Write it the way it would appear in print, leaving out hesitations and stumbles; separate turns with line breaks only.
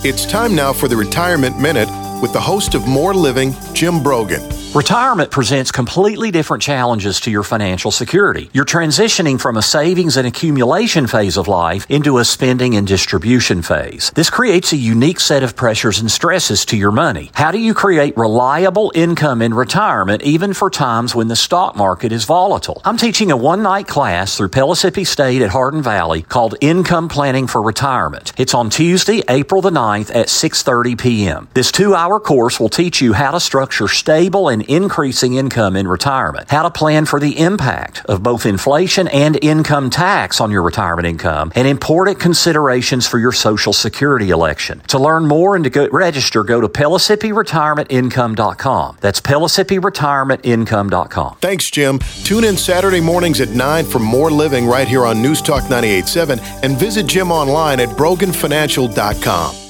It's time now for the Retirement Minute with the host of More Living, Jim Brogan.
Retirement presents completely different challenges to your financial security. You're transitioning from a savings and accumulation phase of life into a spending and distribution phase. This creates a unique set of pressures and stresses to your money. How do you create reliable income in retirement even for times when the stock market is volatile? I'm teaching a one-night class through Pellissippi State at Hardin Valley called Income Planning for Retirement. It's on Tuesday, April the 9th at 6:30 p.m. This 2-hour course will teach you how to structure stable and increasing income in retirement, how to plan for the impact of both inflation and income tax on your retirement income, and important considerations for your Social Security election. To learn more and to register, go to PellissippiRetirementIncome.com. That's PellissippiRetirementIncome.com.
Thanks, Jim. Tune in Saturday mornings at 9 for More Living right here on News Talk 98.7 and visit Jim online at BroganFinancial.com.